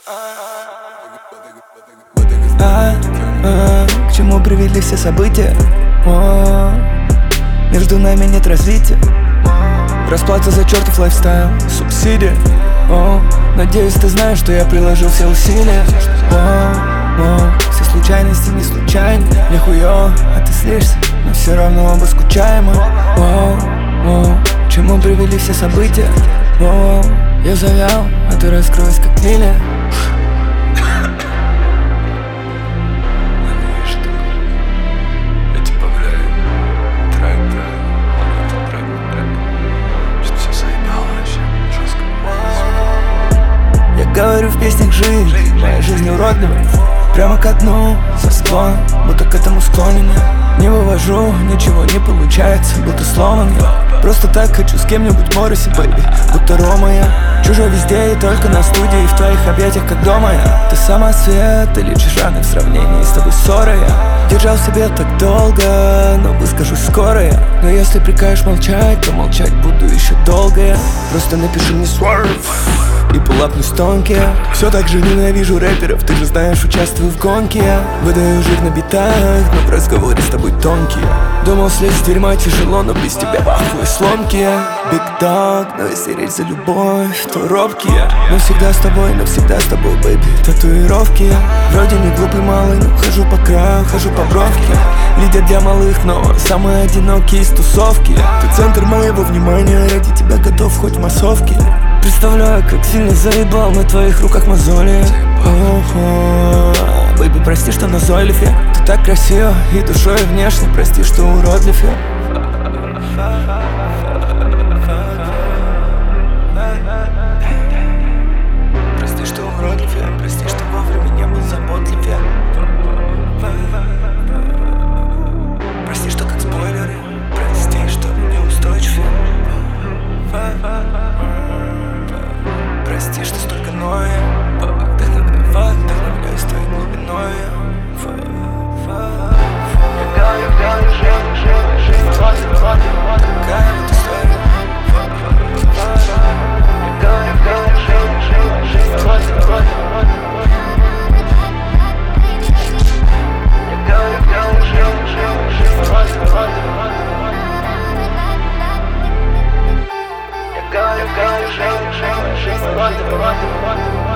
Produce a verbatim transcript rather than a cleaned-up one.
А, а, к чему привели все события? О, между нами нет развития. Расплата за чертов лайфстайл, субсидия. О, надеюсь, ты знаешь, что я приложил все усилия. О, о, все случайности не случайны. Мне хуёво, а ты слишься, но все равно оба скучаем. О, о, к чему привели все события? О, я завял, а ты раскрылась как лилия. Говорю в песнях жизнь, моя жизнь уродлива. Прямо ко дну, со склон, будто к этому склонен я. Не вывожу, ничего не получается, будто сломан я. Просто так хочу с кем-нибудь Морриси, бэйби, будто Рома я. Чужой везде и только на студии, и в твоих объятиях как дома я. Ты сама свет или чужаны в сравнении с тобой ссора я. Держал в себе так долго, но выскажусь скоро я. Но если прикажешь молчать, то молчать буду еще долго я. Просто напиши мне swerve и пулапнусь тонкий. Все так же ненавижу рэперов, ты же знаешь, участвую в гонке я. Выдаю жир на битах, но в разговоре с тобой тонкий я. Думал, слезть с дерьма тяжело, но без тебя ахуй сломки я. Big dog, но если речь за любовь, то робкий я. Но всегда с тобой, навсегда с тобой, бэйби, татуировки я. Вроде не глупый малый, но хожу по краю, хожу по бровке. Лидер для малых, но самый одинокий из тусовки. Ты центр моего внимания, ради тебя готов хоть в массовке. Представляю, как сильно заебал на твоих руках мозоли. Бэйби, прости, что назойлив я. Ты так красива и душой, и внешне. Прости, что уродлив я. Прости, что уродлив я. Прости, что вовремя не был заботлив я. Прости, что как спойлер я. Прости, что неустойчив я. Прости, что столько ною я. Вдохновляюсь твоей глубиной я. Такая вот история. Go, go, go, go, go, go, go, go, go, go, go, go, go, go,